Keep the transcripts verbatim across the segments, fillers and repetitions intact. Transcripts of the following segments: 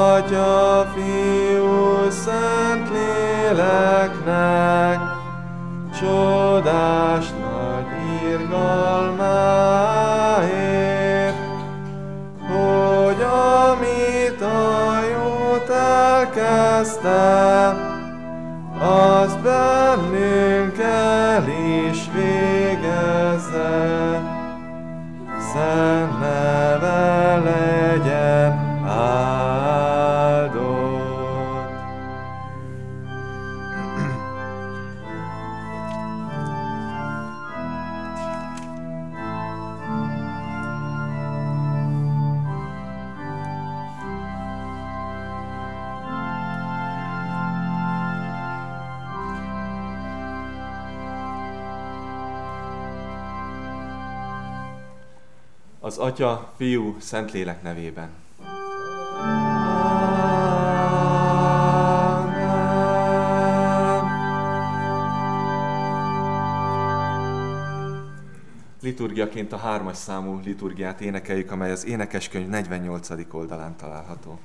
Atya, Fiú, Szentléleknek, csodás nagy irgalmáért, hogy amit a jót elkezdte, az bennünk el is végezze. Szent neve legyen áldott. Az Atya, Fiú, Szentlélek nevében. Liturgiaként a hármas számú liturgiát énekeljük, amely az Énekeskönyv negyvennyolcadik oldalán található.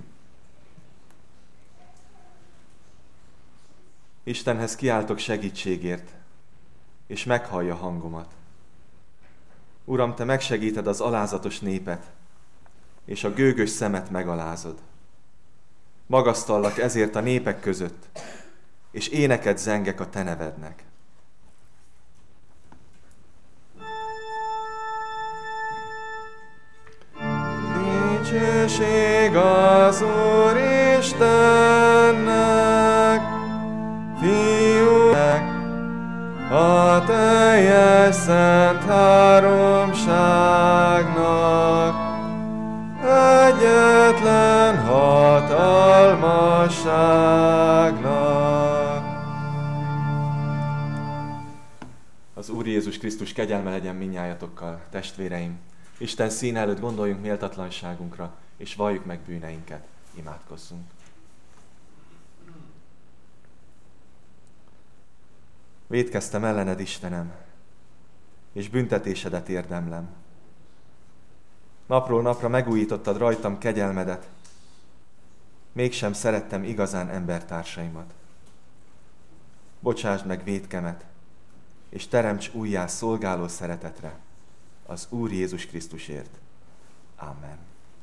Istenhez kiáltok segítségért, és meghallja hangomat. Uram, Te megsegíted az alázatos népet, és a gőgös szemet megalázod. Magasztallak ezért a népek között, és éneket zengek a Te nevednek. Dicsőség az Úr Istennek, Fiúnak, a teljes szent háromságnak, egyetlen hatalmasságnak. Az Úr Jézus Krisztus kegyelme legyen mindnyájatokkal, testvéreim! Isten színe előtt gondoljunk méltatlanságunkra, és valljuk meg bűneinket. Imádkozzunk! Vétkeztem ellened, Istenem, és büntetésedet érdemlem. Napról napra megújítottad rajtam kegyelmedet, mégsem szerettem igazán embertársaimat. Bocsásd meg vétkemet, és teremts újjá szolgáló szeretetre, az Úr Jézus Krisztusért. Amen.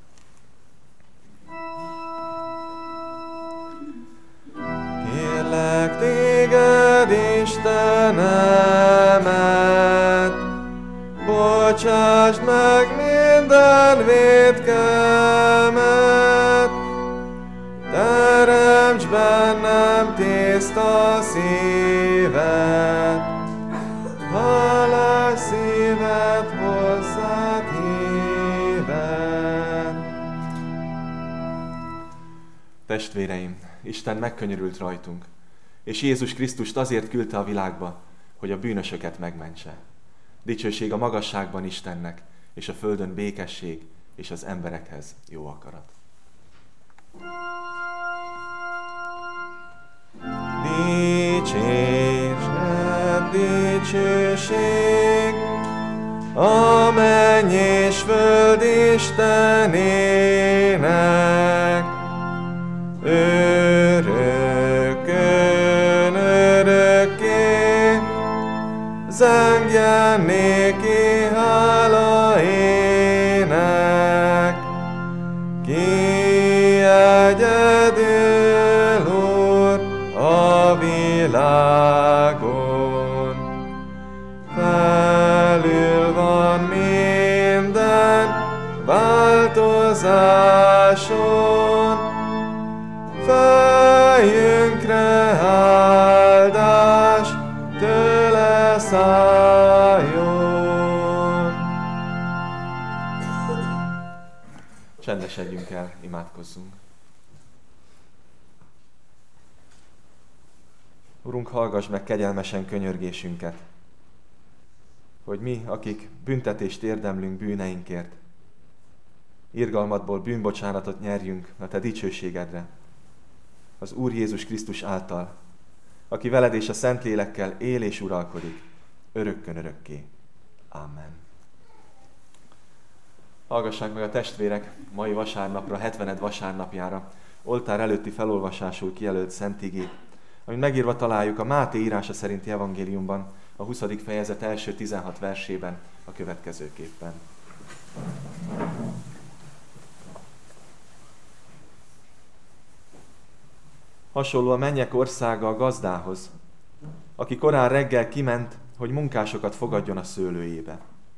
Kérlek téged, Istenemet, bocsásd meg minden vétkemet, teremts bennem tiszta szívet, hálás szívet hozzád hívet. Testvéreim, Isten megkönyörült rajtunk, és Jézus Krisztust azért küldte a világba, hogy a bűnösöket megmentse. Dicsőség a magasságban Istennek, és a földön békesség, és az emberekhez jó akarat. Dicsésed, dicsőség, a menny és föld Istenének, örökkön örökké, zengjen néki hála ének, ki egyedül Úr a világon. Felül van minden változáson, fejünkre áldás tőle szálljon. Csendesedjünk el, imádkozzunk. Urunk, hallgass meg kegyelmesen könyörgésünket, hogy mi, akik büntetést érdemlünk bűneinkért, irgalmadból bűnbocsánatot nyerjünk a Te dicsőségedre, az Úr Jézus Krisztus által, aki veled és a Szentlélekkel él és uralkodik, örökkön örökké. Amen. Hallgassák meg a testvérek mai vasárnapra, hetvened vasárnapjára, oltár előtti felolvasásul kijelölt szent igét, amit megírva találjuk a Máté írása szerinti evangéliumban, a huszadik fejezet első tizenhat versében a következőképpen. Hasonló a mennyek országa a gazdához, aki korán reggel kiment, hogy munkásokat fogadjon a szőlőjébe.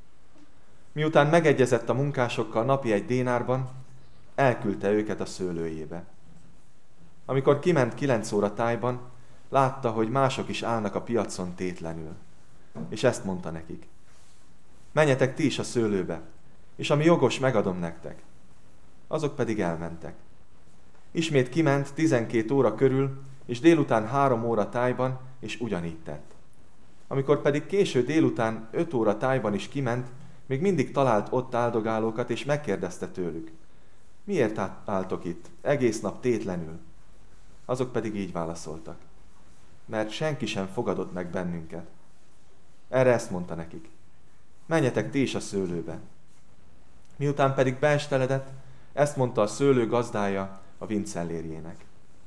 Miután megegyezett a munkásokkal napi egy dénárban, elküldte őket a szőlőjébe. Amikor kiment kilenc óra tájban, látta, hogy mások is állnak a piacon tétlenül. És ezt mondta nekik: menjetek ti is a szőlőbe, és ami jogos, megadom nektek. Azok pedig elmentek. Ismét kiment tizenkét óra körül, és délután három óra tájban, és ugyanígy tett. Amikor pedig késő délután öt óra tájban is kiment, még mindig talált ott áldogálókat, és megkérdezte tőlük: miért álltok itt, egész nap tétlenül? Azok pedig így válaszoltak: mert senki sem fogadott meg bennünket. Erre ezt mondta nekik: menjetek ti is a szőlőbe. Miután pedig beesteledett, ezt mondta a szőlő gazdája a vincellérjének: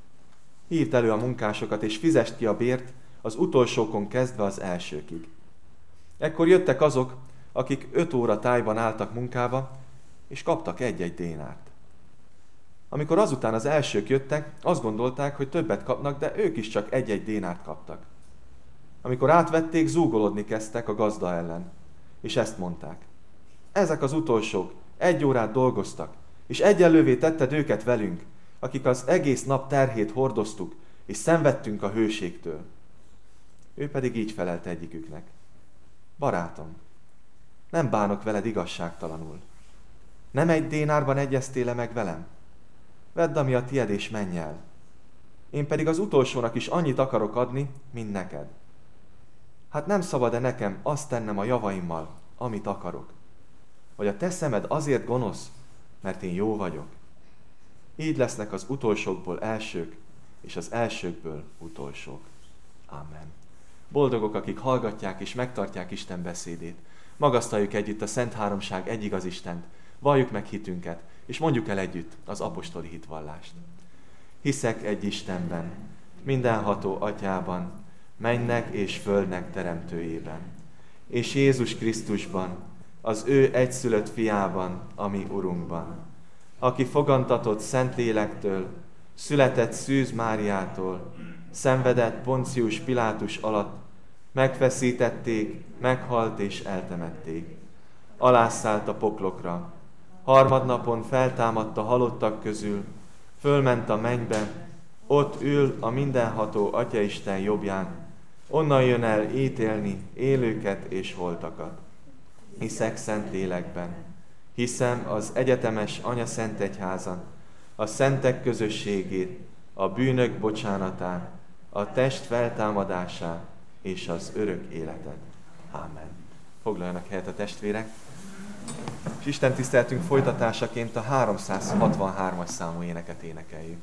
hívd elő a munkásokat, és fizest ki a bért az utolsókon kezdve az elsőkig. Ekkor jöttek azok, akik öt óra tájban álltak munkába, és kaptak egy-egy dénárt. Amikor azután az elsők jöttek, azt gondolták, hogy többet kapnak, de ők is csak egy-egy dénárt kaptak. Amikor átvették, zúgolódni kezdtek a gazda ellen, és ezt mondták: ezek az utolsók egy órát dolgoztak, és egyenlővé tetted őket velünk, akik az egész nap terhét hordoztuk, és szenvedtünk a hőségtől. Ő pedig így felelt egyiküknek: barátom, nem bánok veled igazságtalanul. Nem egy dénárban egyeztél-e meg velem? Vedd, ami a tied, és menj el. Én pedig az utolsónak is annyit akarok adni, mint neked. Hát nem szabad-e nekem azt tennem a javaimmal, amit akarok? Vagy a te szemed azért gonosz, mert én jó vagyok? Így lesznek az utolsókból elsők, és az elsőkből utolsók. Amen. Boldogok, akik hallgatják és megtartják Isten beszédét. Magasztaljuk együtt a Szent Háromság egyigaz Istent, valljuk meg hitünket, és mondjuk el együtt az apostoli hitvallást. Hiszek egy Istenben, mindenható Atyában, mennek és földnek teremtőjében, és Jézus Krisztusban, az ő egyszülött fiában, ami Urunkban, aki fogantatott Szentlélektől, született Szűz Máriától, szenvedett Poncius Pilátus alatt, megfeszítették, meghalt és eltemették. Alászállt a poklokra, harmadnapon feltámadt a halottak közül, fölment a mennybe, ott ül a mindenható Atyaisten jobbján, onnan jön el ítélni élőket és holtakat. Hiszek Szentlélekben, hiszem az egyetemes Anyaszentegyházan, a szentek közösségét, a bűnök bocsánatát, a test feltámadását és az örök életet. Ámen. Foglaljanak helyet a testvérek, és Isten tiszteltünk folytatásaként a háromszázhatvanhármas számú éneket énekeljük.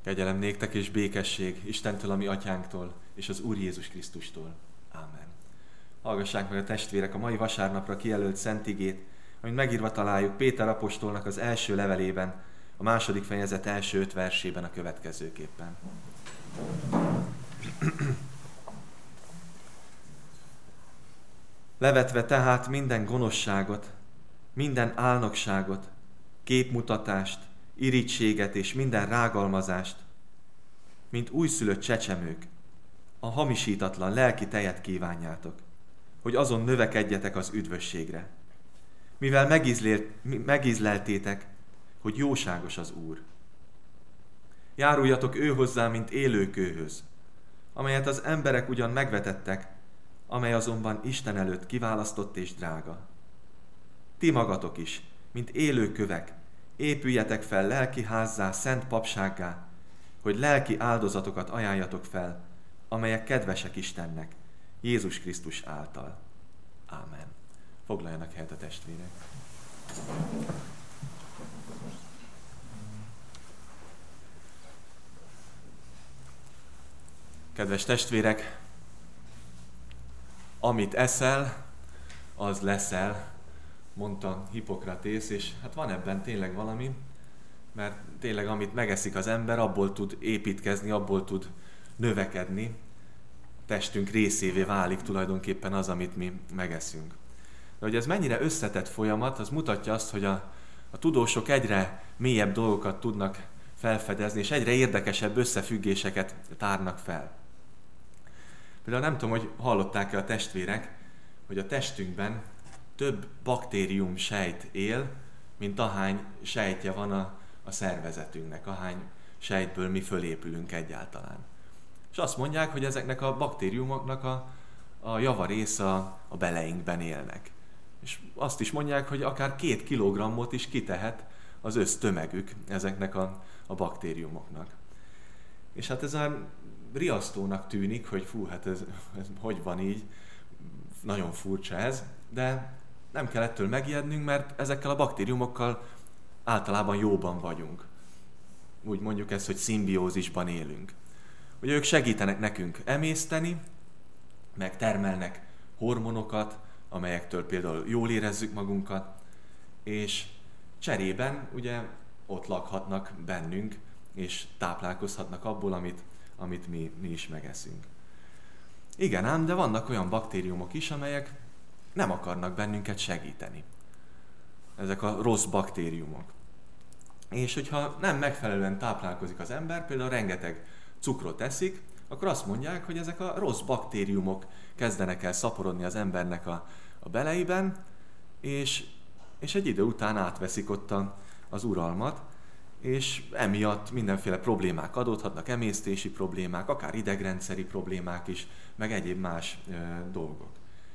Kegyelem néktek és békesség Istentől, a mi atyánktól, és az Úr Jézus Krisztustól. Ámen. Hallgassák meg a testvérek a mai vasárnapra kijelölt szent igét, amit megírva találjuk Péter apostolnak az első levelében, a második fejezet első öt versében a következőképpen. Levetve tehát minden gonoszságot, minden álnokságot, képmutatást, irítséget és minden rágalmazást, mint újszülött csecsemők, a hamisítatlan lelki tejet kívánjátok, hogy azon növekedjetek az üdvösségre. Mivel megízleltétek, hogy jóságos az Úr. Járuljatok ő hozzá, mint élőkőhöz, amelyet az emberek ugyan megvetettek, amely azonban Isten előtt kiválasztott és drága. Ti magatok is, mint élőkövek, épüljetek fel lelki házzá, szent papsággá, hogy lelki áldozatokat ajánljatok fel, amelyek kedvesek Istennek, Jézus Krisztus által. Ámen. Foglaljanak helyet a testvérek. Kedves testvérek, amit eszel, az leszel, mondta Hippokratész, és hát van ebben tényleg valami, mert tényleg amit megeszik az ember, abból tud építkezni, abból tud növekedni, testünk részévé válik tulajdonképpen az, amit mi megeszünk. De hogy ez mennyire összetett folyamat, az mutatja azt, hogy a, a tudósok egyre mélyebb dolgokat tudnak felfedezni, és egyre érdekesebb összefüggéseket tárnak fel. Például nem tudom, hogy hallották-e a testvérek, hogy a testünkben több baktérium sejt él, mint ahány sejtje van a, a szervezetünknek, ahány sejtből mi fölépülünk egyáltalán. És azt mondják, hogy ezeknek a baktériumoknak a, a javarész a, a beleinkben élnek. És azt is mondják, hogy akár két kilogrammot is kitehet az össztömegük ezeknek a, a baktériumoknak. És hát ez a riasztónak tűnik, hogy fú, hát ez, ez hogy van így, nagyon furcsa ez, de nem kell ettől megijednünk, mert ezekkel a baktériumokkal általában jóban vagyunk. Úgy mondjuk ezt, hogy szimbiózisban élünk. Ugye ők segítenek nekünk emészteni, meg termelnek hormonokat, amelyektől például jól érezzük magunkat, és cserében ugye ott lakhatnak bennünk, és táplálkozhatnak abból, amit, amit mi, mi is megeszünk. Igen ám, de vannak olyan baktériumok is, amelyek nem akarnak bennünket segíteni. Ezek a rossz baktériumok. És hogyha nem megfelelően táplálkozik az ember, például rengeteg cukrot eszik, akkor azt mondják, hogy ezek a rossz baktériumok kezdenek el szaporodni az embernek a, a beleiben, és, és egy idő után átveszik ott a, az uralmat, és emiatt mindenféle problémák adódhatnak, emésztési problémák, akár idegrendszeri problémák is, meg egyéb más e, dolgok.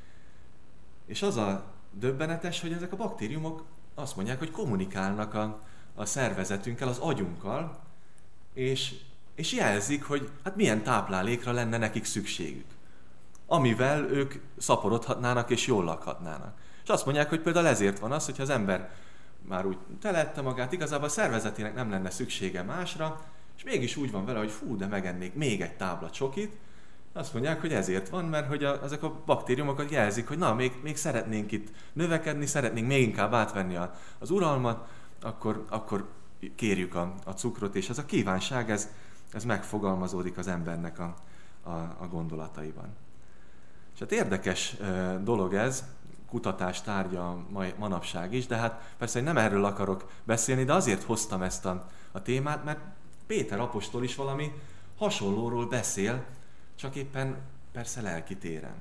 És az a döbbenetes, hogy ezek a baktériumok azt mondják, hogy kommunikálnak a, a szervezetünkkel, az agyunkkal, és, és jelzik, hogy hát milyen táplálékra lenne nekik szükségük, amivel ők szaporodhatnának és jól lakhatnának. És azt mondják, hogy például ezért van az, hogyha az ember már úgy telette magát, igazából a szervezetének nem lenne szüksége másra, és mégis úgy van vele, hogy fú, de megennék még egy tábla csokit. Azt mondják, hogy ezért van, mert hogy a, ezek a baktériumokat jelzik, hogy na, még, még szeretnénk itt növekedni, szeretnénk még inkább átvenni a, az uralmat, akkor, akkor kérjük a, a cukrot, és ez a kívánság, ez, ez megfogalmazódik az embernek a, a, a gondolataiban. És hát érdekes e, dolog ez, kutatás tárgya mai, manapság is, de hát persze, hogy nem erről akarok beszélni, de azért hoztam ezt a, a témát, mert Péter apostol is valami hasonlóról beszél, csak éppen persze lelki téren.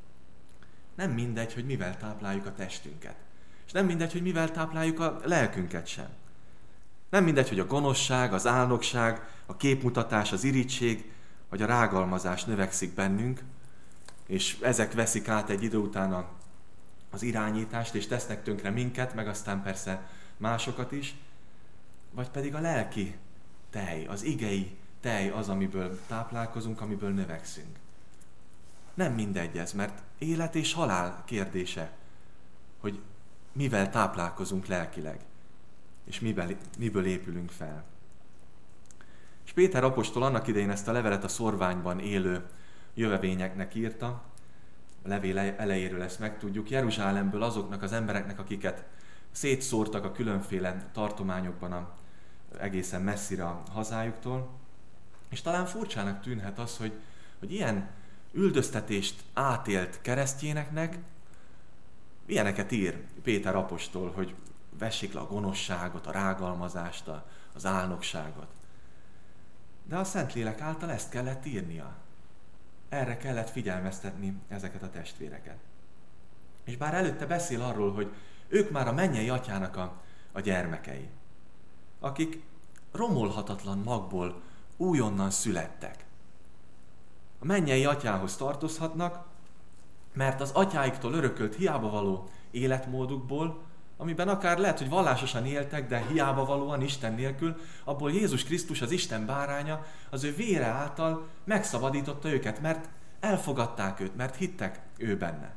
Nem mindegy, hogy mivel tápláljuk a testünket. És nem mindegy, hogy mivel tápláljuk a lelkünket sem. Nem mindegy, hogy a gonoszság, az álnokság, a képmutatás, az irigység, vagy a rágalmazás növekszik bennünk, és ezek veszik át egy idő után a, az irányítást, és tesznek tönkre minket, meg aztán persze másokat is, vagy pedig a lelki tej, az igei tej az, amiből táplálkozunk, amiből növekszünk. Nem mindegy ez, mert élet és halál kérdése, hogy mivel táplálkozunk lelkileg, és mivel, miből épülünk fel. És Péter apostol annak idején ezt a levelet a szorványban élő jövevényeknek írta, a levél elejéről ezt megtudjuk, Jeruzsálemből azoknak az embereknek, akiket szétszórtak a különféle tartományokban a, egészen messzire a hazájuktól. És talán furcsának tűnhet az, hogy, hogy ilyen üldöztetést átélt keresztjéneknek ilyeneket ír Péter apostol, hogy vessék le a gonoszságot, a rágalmazást, az álnokságot. De a Szentlélek által ezt kellett írnia. Erre kellett figyelmeztetni ezeket a testvéreket. És bár előtte beszél arról, hogy ők már a mennyei atyának a, a gyermekei, akik romolhatatlan magból újonnan születtek. A mennyei atyához tartozhatnak, mert az atyáiktól örökölt hiába való életmódukból, amiben akár lehet, hogy vallásosan éltek, de hiába valóan Isten nélkül, abból Jézus Krisztus, az Isten báránya, az ő vére által megszabadította őket, mert elfogadták őt, mert hittek ő benne.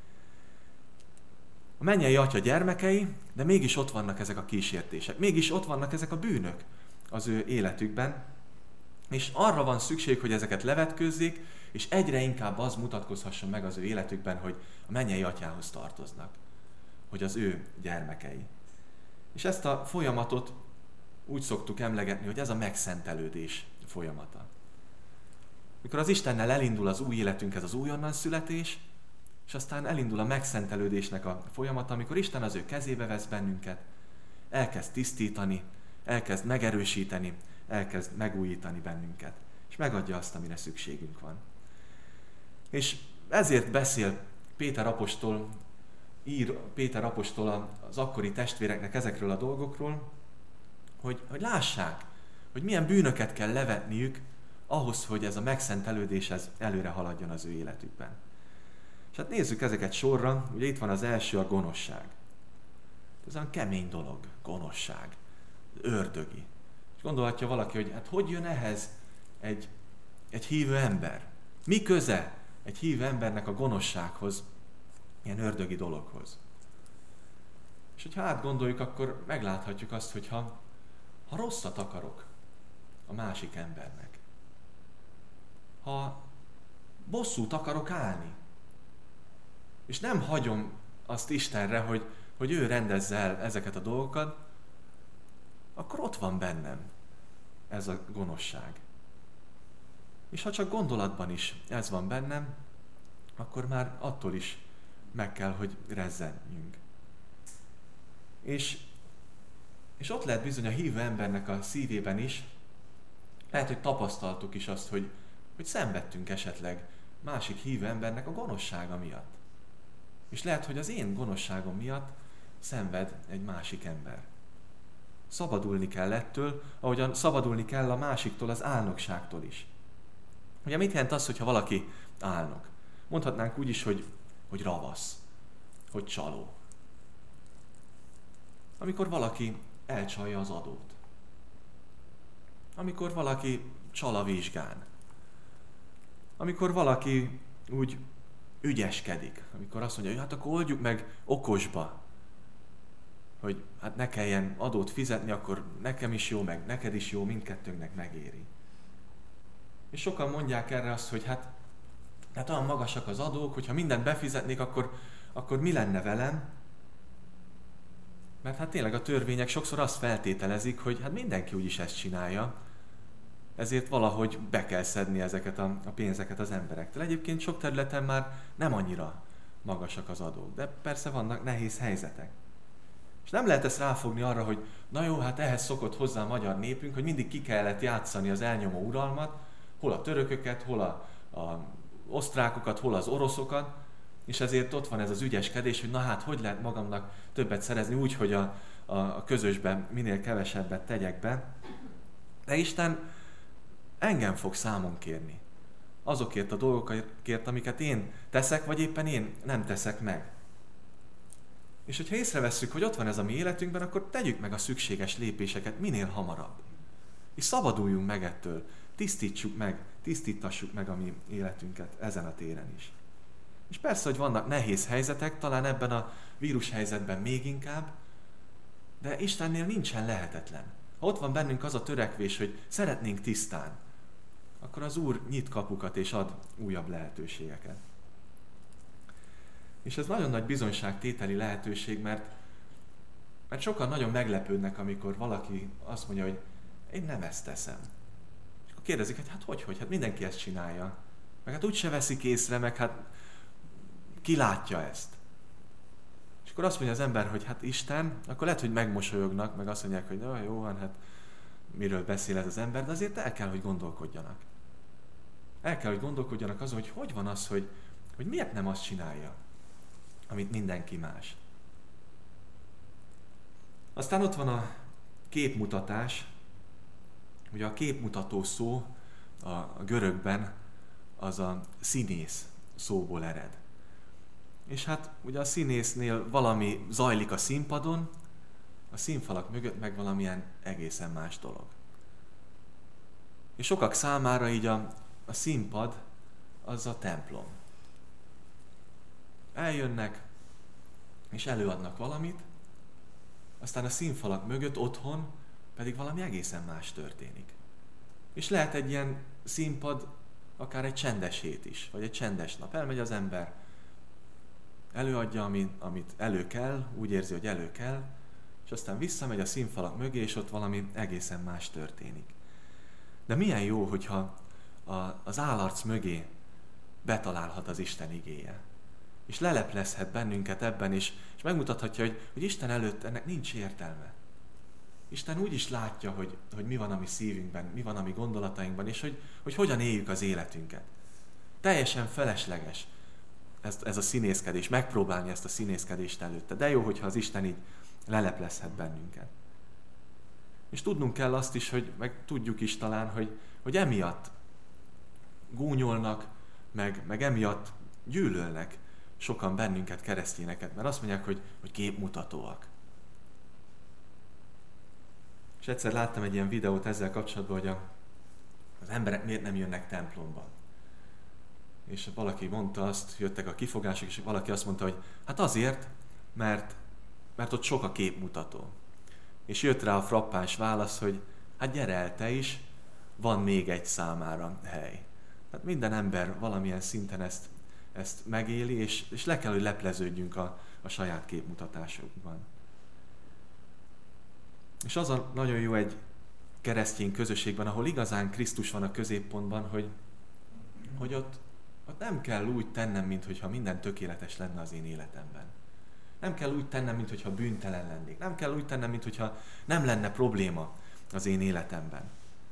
A mennyei atya gyermekei, de mégis ott vannak ezek a kísértések, mégis ott vannak ezek a bűnök az ő életükben, és arra van szükség, hogy ezeket levetkőzzék, és egyre inkább az mutatkozhasson meg az ő életükben, hogy a mennyei atyához tartoznak, hogy az ő gyermekei. És ezt a folyamatot úgy szoktuk emlegetni, hogy ez a megszentelődés folyamata. Mikor az Istennel elindul az új életünk, ez az újonnan születés, és aztán elindul a megszentelődésnek a folyamata, amikor Isten az ő kezébe vesz bennünket, elkezd tisztítani, elkezd megerősíteni, elkezd megújítani bennünket, és megadja azt, amire szükségünk van. És ezért beszél Péter apostol, ír Péter apostol az akkori testvéreknek ezekről a dolgokról, hogy, hogy lássák, hogy milyen bűnöket kell levetniük ahhoz, hogy ez a megszentelődés ez előre haladjon az ő életükben. És hát nézzük ezeket sorra, ugye itt van az első, a gonoszság. Ez olyan kemény dolog, gonoszság, ördögi. És gondolhatja valaki, hogy hát hogy jön ehhez egy, egy hívő ember? Mi köze egy hívő embernek a gonoszsághoz, ilyen ördögi dologhoz? És hogyha átgondoljuk, akkor megláthatjuk azt, hogy ha, ha rosszat akarok a másik embernek, ha bosszút akarok állni, és nem hagyom azt Istenre, hogy, hogy ő rendezze el ezeket a dolgokat, akkor ott van bennem ez a gonoszság. És ha csak gondolatban is ez van bennem, akkor már attól is meg kell, hogy rezzenjünk. És, és ott lehet bizony a hívő embernek a szívében is, lehet, hogy tapasztaltuk is azt, hogy, hogy szenvedtünk esetleg másik hívő embernek a gonoszsága miatt. És lehet, hogy az én gonoszságom miatt szenved egy másik ember. Szabadulni kell ettől, ahogyan szabadulni kell a másiktól, az álnokságtól is. Ugye mit jelent az, hogyha valaki álnok? Mondhatnánk úgy is, hogy, hogy ravasz, hogy csaló. Amikor valaki elcsalja az adót. Amikor valaki csal a vizsgán. Amikor valaki úgy ügyeskedik. Amikor azt mondja, hogy hát akkor oldjuk meg okosba. Hogy hát ne kelljen adót fizetni, akkor nekem is jó, meg neked is jó, mindkettőnknek megéri. És sokan mondják erre azt, hogy hát, hát olyan magasak az adók, hogyha mindent befizetnék, akkor, akkor mi lenne velem? Mert hát tényleg a törvények sokszor azt feltételezik, hogy hát mindenki úgyis ezt csinálja, ezért valahogy be kell szedni ezeket a, a pénzeket az emberektől. Egyébként sok területen már nem annyira magasak az adók, de persze vannak nehéz helyzetek. És nem lehet ezt ráfogni arra, hogy na jó, hát ehhez szokott hozzá a magyar népünk, hogy mindig ki kellett játszani az elnyomó uralmat, hol a törököket, hol a, a osztrákokat, hol az oroszokat, és ezért ott van ez az ügyeskedés, hogy na hát, hogy lehet magamnak többet szerezni úgy, hogy a, a, a közösben minél kevesebbet tegyek be. De Isten engem fog számon kérni azokért a dolgokért, amiket én teszek, vagy éppen én nem teszek meg. És hogyha észrevesszük, hogy ott van ez a mi életünkben, akkor tegyük meg a szükséges lépéseket minél hamarabb. És szabaduljunk meg ettől, tisztítsuk meg, tisztítassuk meg a mi életünket ezen a téren is. És persze, hogy vannak nehéz helyzetek, talán ebben a vírushelyzetben még inkább, de Istennél nincsen lehetetlen. Ha ott van bennünk az a törekvés, hogy szeretnénk tisztán, akkor az Úr nyit kapukat és ad újabb lehetőségeket. És ez nagyon nagy bizonyságtételi lehetőség, mert, mert sokan nagyon meglepődnek, amikor valaki azt mondja, hogy én nem ezt teszem. És akkor kérdezik, hogy hát hogy, hogy, hát mindenki ezt csinálja. Meg hát úgyse veszik észre, meg hát ki látja ezt. És akkor azt mondja az ember, hogy hát Isten, akkor lehet, hogy megmosolyognak, meg azt mondják, hogy na, jó, hát miről beszél ez az ember, de azért el kell, hogy gondolkodjanak. El kell, hogy gondolkodjanak azon, hogy hogy van az, hogy, hogy miért nem azt csinálja, amit mindenki más. Aztán ott van a képmutatás. Ugye a képmutató szó a, a görögben az a színész szóból ered. És hát ugye a színésznél valami zajlik a színpadon, a színfalak mögött meg valamilyen egészen más dolog. És sokak számára így a, a színpad az a templom. Eljönnek, és előadnak valamit, aztán a színfalak mögött otthon pedig valami egészen más történik. És lehet egy ilyen színpad, akár egy csendes hét is, vagy egy csendes nap. Elmegy az ember, előadja, amit elő kell, úgy érzi, hogy elő kell, és aztán visszamegy a színfalak mögé, és ott valami egészen más történik. De milyen jó, hogyha az állarc mögé betalálhat az Isten igéje. És leleplezhet bennünket ebben, és, és megmutathatja, hogy, hogy Isten előtt ennek nincs értelme. Isten úgy is látja, hogy, hogy mi van a mi szívünkben, mi van a mi gondolatainkban, és hogy, hogy hogyan éljük az életünket. Teljesen felesleges ez, ez a színészkedés, megpróbálni ezt a színészkedést előtte. De jó, hogyha az Isten így leleplezhet bennünket. És tudnunk kell azt is, hogy meg tudjuk is talán, hogy, hogy emiatt gúnyolnak, meg, meg emiatt gyűlölnek sokan bennünket, keresztényeket, mert azt mondják, hogy, hogy képmutatóak. És egyszer láttam egy ilyen videót ezzel kapcsolatban, hogy a, az emberek miért nem jönnek templomba. És valaki mondta azt, jöttek a kifogások, és valaki azt mondta, hogy hát azért, mert, mert ott sok a képmutató. És jött rá a frappáns válasz, hogy hát gyere el te is, van még egy számára hely. Hát minden ember valamilyen szinten ezt, ezt megéli, és, és le kell, hogy lepleződjünk a, a saját képmutatásokban. És az a nagyon jó egy keresztény közösségben, ahol igazán Krisztus van a középpontban, hogy, hogy ott, ott nem kell úgy tennem, mintha minden tökéletes lenne az én életemben. Nem kell úgy tennem, mintha bűntelen lennék. Nem kell úgy tennem, mintha nem lenne probléma az én életemben.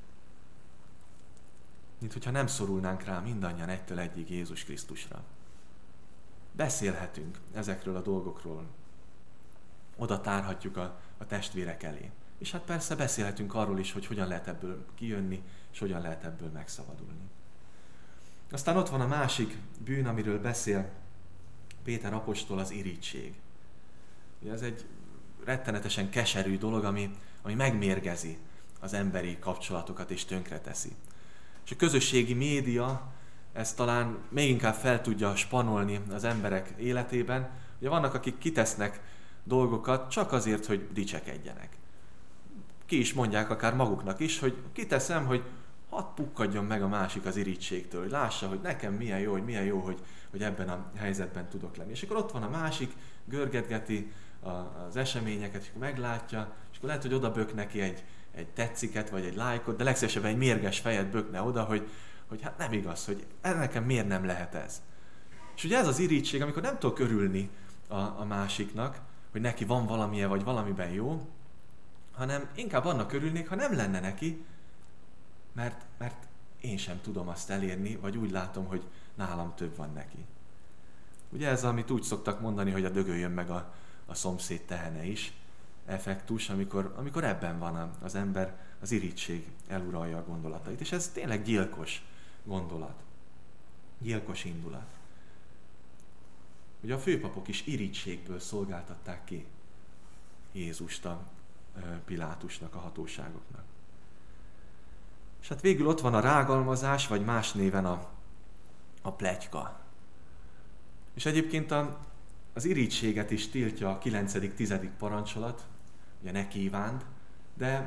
Mint hogyha nem szorulnánk rá mindannyian egytől egyig Jézus Krisztusra. Beszélhetünk ezekről a dolgokról. Oda tárhatjuk a, a testvérek elé. És hát persze beszélhetünk arról is, hogy hogyan lehet ebből kijönni, és hogyan lehet ebből megszabadulni. Aztán ott van a másik bűn, amiről beszél Péter apostol, az irigység. Ugye ez egy rettenetesen keserű dolog, ami, ami megmérgezi az emberi kapcsolatokat és tönkreteszi. És a közösségi média ezt talán még inkább fel tudja spanolni az emberek életében. Ugye vannak, akik kitesznek dolgokat csak azért, hogy dicsekedjenek. Ki is mondják akár maguknak is, hogy kiteszem, hogy hadd pukkadjon meg a másik az irítségtől, hogy lássa, hogy nekem milyen jó, hogy milyen jó, hogy, hogy ebben a helyzetben tudok lenni. És akkor ott van a másik, görgetgeti az eseményeket, és meglátja, és akkor lehet, hogy oda bök neki egy, egy tetsziket, vagy egy lájkot, de legszívesebben egy mérges fejet bökne oda, hogy, hogy hát nem igaz, hogy nekem miért nem lehet ez. És ugye ez az irítség, amikor nem tudok örülni a, a másiknak, hogy neki van valamilyen, vagy valamiben jó, hanem inkább annak örülnék, ha nem lenne neki, mert, mert én sem tudom azt elérni, vagy úgy látom, hogy nálam több van neki. Ugye ez, amit úgy szoktak mondani, hogy a dögöljön meg a, a szomszéd tehene is, effektus, amikor, amikor ebben van az ember, az irigység eluralja a gondolatait. És ez tényleg gyilkos gondolat. Gyilkos indulat. Ugye a főpapok is irigységből szolgáltatták ki Jézust a Pilátusnak, a hatóságoknak. És hát végül ott van a rágalmazás, vagy más néven a, a pletyka. És egyébként a, az irigységet is tiltja a kilencedik tizedik parancsolat, ugye ne kívánd, de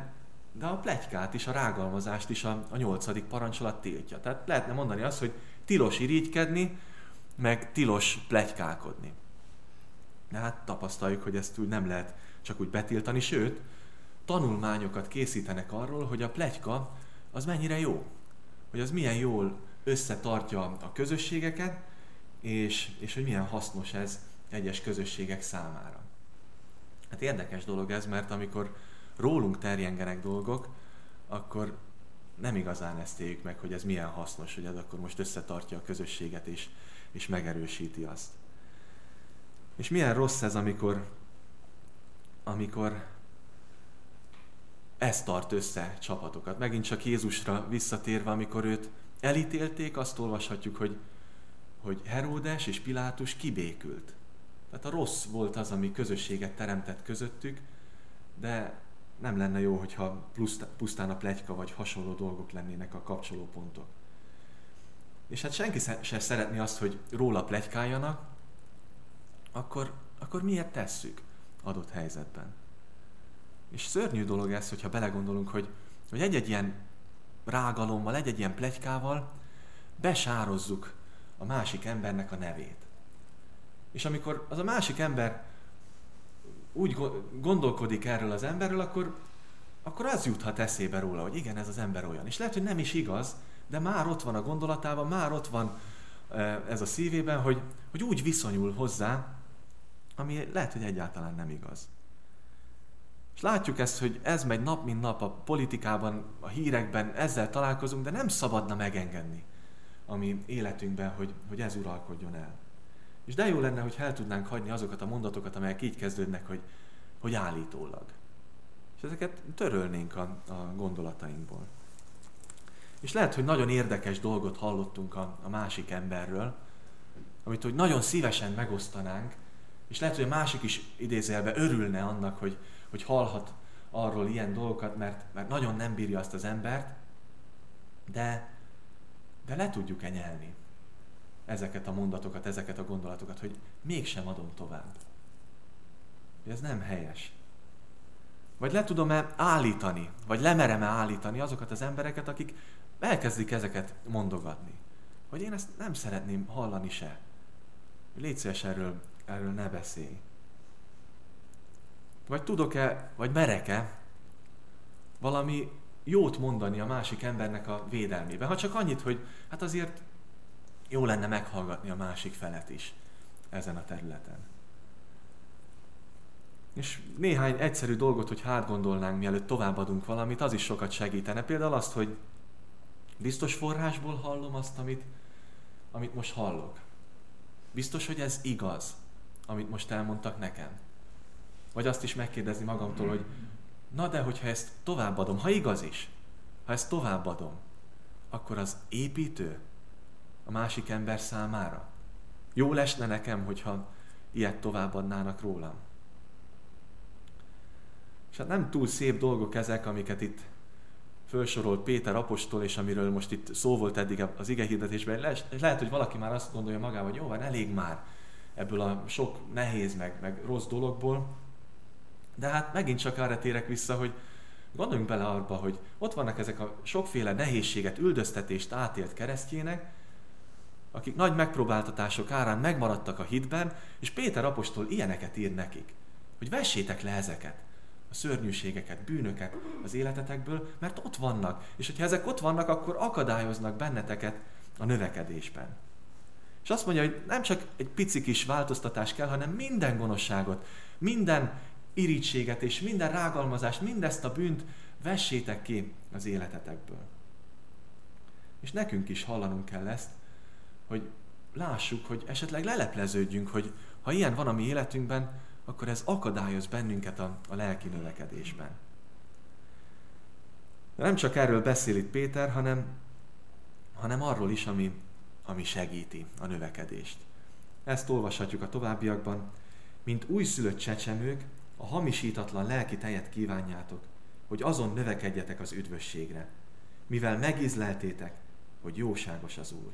de a pletykát is, a rágalmazást is a, a nyolcadik parancsolat tiltja. Tehát lehetne mondani azt, hogy tilos irigykedni, meg tilos pletykálkodni. De hát tapasztaljuk, hogy ezt úgy nem lehet csak úgy betiltani, sőt, tanulmányokat készítenek arról, hogy a pletyka az mennyire jó. Hogy az milyen jól összetartja a közösségeket, és, és hogy milyen hasznos ez egyes közösségek számára. Hát érdekes dolog ez, mert amikor rólunk terjengenek dolgok, akkor nem igazán ezt éljük meg, hogy ez milyen hasznos, hogy ez akkor most összetartja a közösséget és, és megerősíti azt. És milyen rossz ez, amikor, amikor ez tart össze csapatokat. Megint csak Jézusra visszatérve, amikor őt elítélték, azt olvashatjuk, hogy, hogy Heródes és Pilátus kibékült. Tehát a rossz volt az, ami közösséget teremtett közöttük, de nem lenne jó, hogyha pusztán a pletyka vagy hasonló dolgok lennének a kapcsolópontok. És hát senki se szeretné azt, hogy róla pletykáljanak, akkor, akkor miért tesszük adott helyzetben? És szörnyű dolog ez, hogyha belegondolunk, hogy, hogy egy-egy ilyen rágalommal, egy-egy ilyen pletykával besározzuk a másik embernek a nevét. És amikor az a másik ember úgy gondolkodik erről az emberről, akkor, akkor az juthat eszébe róla, hogy igen, ez az ember olyan. És lehet, hogy nem is igaz, de már ott van a gondolatában, már ott van ez a szívében, hogy, hogy úgy viszonyul hozzá, ami lehet, hogy egyáltalán nem igaz. És látjuk ezt, hogy ez megy nap mint nap a politikában, a hírekben, ezzel találkozunk, de nem szabadna megengedni a mi életünkben, hogy, hogy ez uralkodjon el. És de jó lenne, hogy el tudnánk hagyni azokat a mondatokat, amelyek így kezdődnek, hogy, hogy állítólag. És ezeket törölnénk a, a gondolatainkból. És lehet, hogy nagyon érdekes dolgot hallottunk a, a másik emberről, amit hogy nagyon szívesen megosztanánk, és lehet, hogy a másik is idézőjelben örülne annak, hogy, hogy hallhat arról ilyen dolgokat, mert, mert nagyon nem bírja azt az embert, de, de le tudjuk-e nyelni ezeket a mondatokat, ezeket a gondolatokat, hogy mégsem adom tovább. Ez nem helyes. Vagy le tudom-e állítani, vagy lemerem-e állítani azokat az embereket, akik elkezdik ezeket mondogatni. Hogy én ezt nem szeretném hallani se. Légy szíves, erről, erről ne beszélj. Vagy tudok-e, vagy merek-e valami jót mondani a másik embernek a védelmébe. Ha csak annyit, hogy hát azért jó lenne meghallgatni a másik felet is ezen a területen. És néhány egyszerű dolgot, hogy hátgondolnánk, mielőtt továbbadunk valamit, az is sokat segítene. Például azt, hogy biztos forrásból hallom azt, amit, amit most hallok. Biztos, hogy ez igaz, amit most elmondtak nekem. Vagy azt is megkérdezni magamtól, hogy na de, hogyha ezt továbbadom, ha igaz is, ha ezt továbbadom, akkor az építő a másik ember számára. Jó lesne nekem, hogyha ilyet továbbadnának rólam. És hát nem túl szép dolgok ezek, amiket itt felsorolt Péter apostol, és amiről most itt szó volt eddig az igehirdetésben. Le- lehet, hogy valaki már azt gondolja magával, hogy jó, van, elég már ebből a sok nehéz, meg, meg rossz dologból. De hát megint csak arra térek vissza, hogy gondoljunk bele arba, hogy ott vannak ezek a sokféle nehézséget, üldöztetést átélt keresztjének, akik nagy megpróbáltatások árán megmaradtak a hitben, és Péter apostol ilyeneket ír nekik, hogy vessétek le ezeket, a szörnyűségeket, bűnöket az életetekből, mert ott vannak, és hogyha ezek ott vannak, akkor akadályoznak benneteket a növekedésben. És azt mondja, hogy nem csak egy pici kis változtatás kell, hanem minden gonoszságot, minden irítséget és minden rágalmazást, mindezt a bűnt vessétek ki az életetekből. És nekünk is hallanunk kell ezt, hogy lássuk, hogy esetleg lelepleződjünk, hogy ha ilyen van a mi életünkben, akkor ez akadályoz bennünket a, a lelki növekedésben. De nem csak erről beszél itt Péter, hanem, hanem arról is, ami, ami segíti a növekedést. Ezt olvashatjuk a továbbiakban. Mint újszülött csecsemők, a hamisítatlan lelki tejet kívánjátok, hogy azon növekedjetek az üdvösségre, mivel megízleltétek, hogy jóságos az Úr.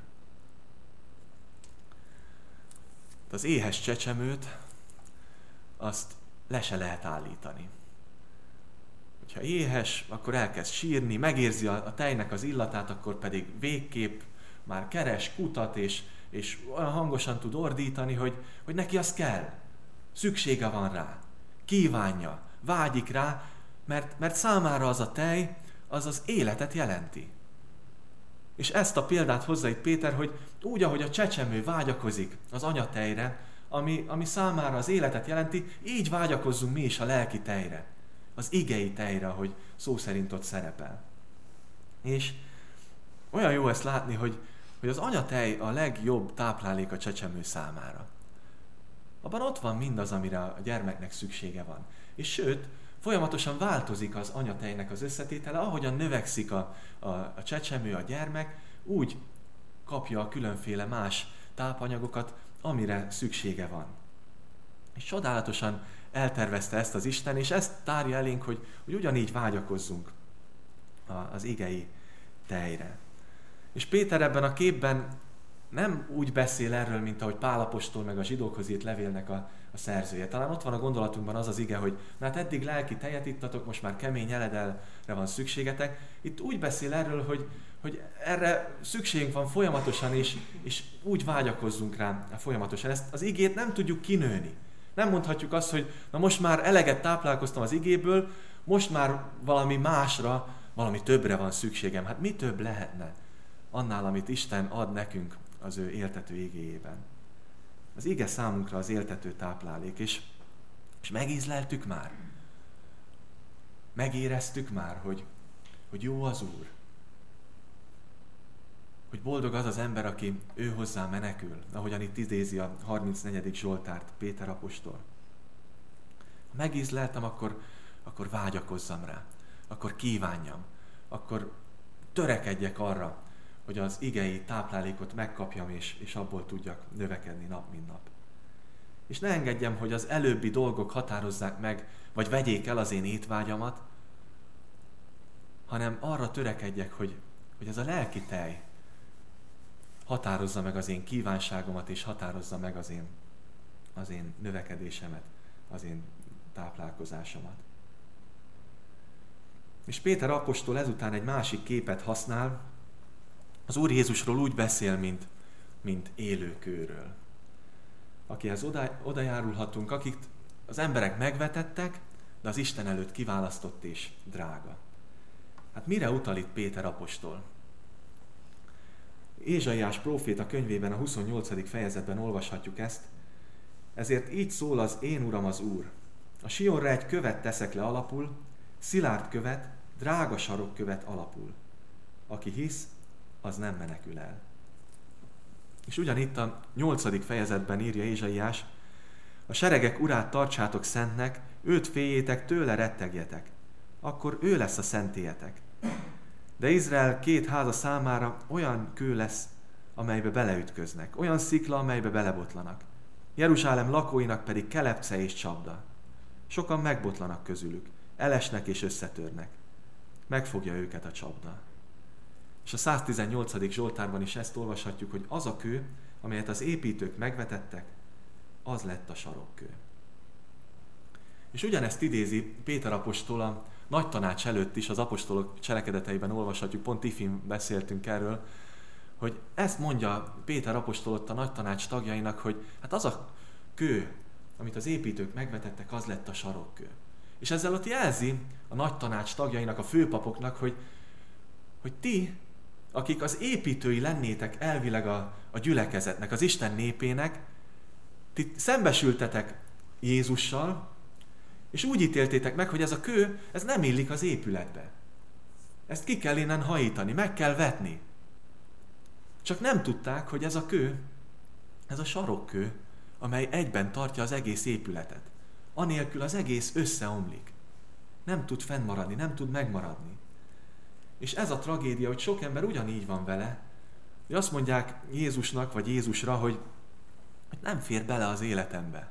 Az éhes csecsemőt azt le se lehet állítani. hogyha éhes, akkor elkezd sírni, megérzi a tejnek az illatát, akkor pedig végképp már keres, kutat, és, és olyan hangosan tud ordítani, hogy, hogy neki az kell. Szüksége van rá. Kívánja, vágyik rá, mert, mert számára az a tej, az az életet jelenti. És ezt a példát hozza itt Péter, hogy úgy, ahogy a csecsemő vágyakozik az anyatejre, ami, ami számára az életet jelenti, így vágyakozzunk mi is a lelki tejre. Az igei tejre, ahogy szó szerint ott szerepel. És olyan jó ezt látni, hogy, hogy az anyatej a legjobb táplálék a csecsemő számára. Abban ott van mindaz, amire a gyermeknek szüksége van. És sőt, folyamatosan változik az anyatejnek az összetétele, ahogyan növekszik a, a, a csecsemő, a gyermek, úgy kapja a különféle más tápanyagokat, amire szüksége van. És csodálatosan eltervezte ezt az Isten, és ezt tárja elénk, hogy, hogy ugyanígy vágyakozzunk az igei tejre. És Péter ebben a képben nem úgy beszél erről, mint ahogy Pál apostol meg a zsidókhoz írt levélnek a, a szerzője. Talán ott van a gondolatunkban az az ige, hogy na hát eddig lelki tejet ittatok, most már kemény eledelre van szükségetek. Itt úgy beszél erről, hogy, hogy erre szükségünk van folyamatosan, és, és úgy vágyakozzunk rá folyamatosan. Ezt az igét nem tudjuk kinőni. Nem mondhatjuk azt, hogy na most már eleget táplálkoztam az igéből, most már valami másra, valami többre van szükségem. Hát mi több lehetne annál, amit Isten ad nekünk az ő éltető igéjében. Az ige számunkra az éltető táplálék, és, és megízleltük már. Megéreztük már, hogy, hogy jó az Úr. Hogy boldog az az ember, aki ő hozzá menekül, ahogyan itt idézi a harmincnegyedik Zsoltárt Péter apostol. Ha megízleltem, akkor, akkor vágyakozzam rá, akkor kívánjam, akkor törekedjek arra, hogy az igei táplálékot megkapjam, és, és abból tudjak növekedni nap, mint nap. És ne engedjem, hogy az előbbi dolgok határozzák meg, vagy vegyék el az én étvágyamat, hanem arra törekedjek, hogy, hogy ez a lelki tej határozza meg az én kívánságomat, és határozza meg az én, az én növekedésemet, az én táplálkozásomat. És Péter apostol ezután egy másik képet használ, az Úr Jézusról úgy beszél, mint, mint élőkőről, akihez oda, oda járulhatunk, akit az emberek megvetettek, de az Isten előtt kiválasztott és drága. Hát mire utal itt Péter apostol? Ézsaiás próféta könyvében a huszonnyolcadik fejezetben olvashatjuk ezt. Ezért így szól az én Uram az Úr. A Sionra egy követ teszek le alapul, szilárd követ, drága sarokkövet alapul. Aki hisz, az nem menekül el. És ugyanitt a nyolcadik fejezetben írja Ézsaiás, a seregek urát tartsátok szentnek, őt féljétek, tőle rettegjetek. Akkor ő lesz a szentélyetek. De Izrael két háza számára olyan kő lesz, amelybe beleütköznek, olyan szikla, amelybe belebotlanak. Jeruzsálem lakóinak pedig kelepce és csapda. Sokan megbotlanak közülük, elesnek és összetörnek. Megfogja őket a csapda. És a száztizennyolcadik Zsoltárban is ezt olvashatjuk, hogy az a kő, amelyet az építők megvetettek, az lett a sarokkő. És ugyanezt idézi Péter apostol a nagy tanács előtt is, az apostolok cselekedeteiben olvashatjuk, pont ifin beszéltünk erről, hogy ezt mondja Péter apostol ott a nagy tanács tagjainak, hogy hát az a kő, amit az építők megvetettek, az lett a sarokkő. És ezzel ott jelzi a nagy tanács tagjainak, a főpapoknak, hogy, hogy ti, akik az építői lennétek elvileg a, a gyülekezetnek, az Isten népének, ti szembesültetek Jézussal, és úgy ítéltétek meg, hogy ez a kő, ez nem illik az épületbe. Ezt ki kell innen hajítani, meg kell vetni. Csak nem tudták, hogy ez a kő, ez a sarokkő, amely egyben tartja az egész épületet. Anélkül az egész összeomlik. Nem tud fennmaradni, nem tud megmaradni. És ez a tragédia, hogy sok ember ugyanígy van vele, hogy azt mondják Jézusnak, vagy Jézusra, hogy nem fér bele az életembe.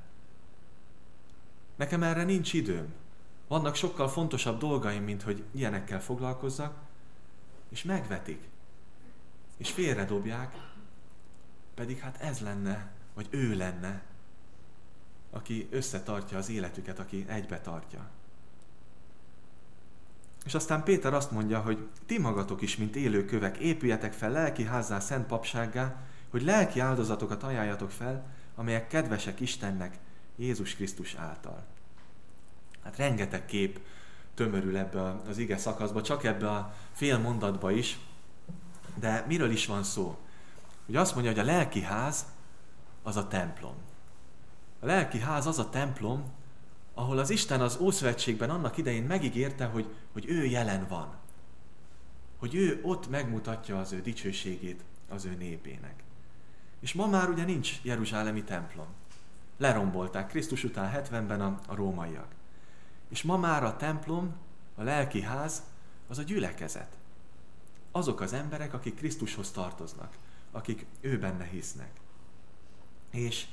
Nekem erre nincs időm. Vannak sokkal fontosabb dolgaim, mint hogy ilyenekkel foglalkozzak, és megvetik. És félredobják, pedig hát ez lenne, vagy ő lenne, aki összetartja az életüket, aki egybe tartja. És aztán Péter azt mondja, hogy ti magatok is, mint élő kövek, épüljetek fel lelki házzá, szent papsággá, hogy lelki áldozatokat ajánljatok fel, amelyek kedvesek Istennek Jézus Krisztus által. Hát rengeteg kép tömörül ebbe az ige szakaszba, csak ebbe a fél mondatba is, de miről is van szó? Ugye azt mondja, hogy a lelki ház az a templom. A lelki ház az a templom, ahol az Isten az Ószövetségben annak idején megígérte, hogy, hogy ő jelen van. Hogy ő ott megmutatja az ő dicsőségét az ő népének. És ma már ugye nincs jeruzsálemi templom. Lerombolták Krisztus után hetvenben a, a rómaiak. És ma már a templom, a lelki ház, az a gyülekezet. Azok az emberek, akik Krisztushoz tartoznak, akik ő benne hisznek. És,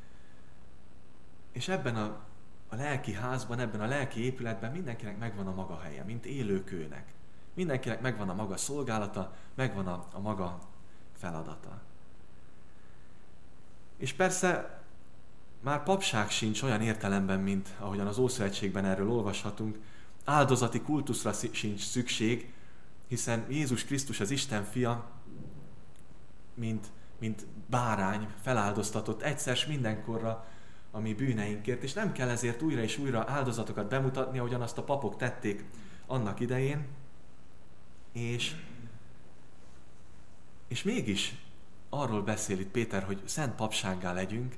és ebben a, a lelki házban, ebben a lelki épületben mindenkinek megvan a maga helye, mint élőkőnek. Mindenkinek megvan a maga szolgálata, megvan a, a maga feladata. És persze már papság sincs olyan értelemben, mint ahogyan az Ószövetségben erről olvashatunk, áldozati kultuszra sincs szükség, hiszen Jézus Krisztus az Isten fia, mint, mint bárány feláldoztatott egyszer s mindenkorra a mi bűneinkért, és nem kell ezért újra és újra áldozatokat bemutatni, ahogyan azt a papok tették annak idején, és, és mégis arról beszél itt Péter, hogy szent papsággá legyünk,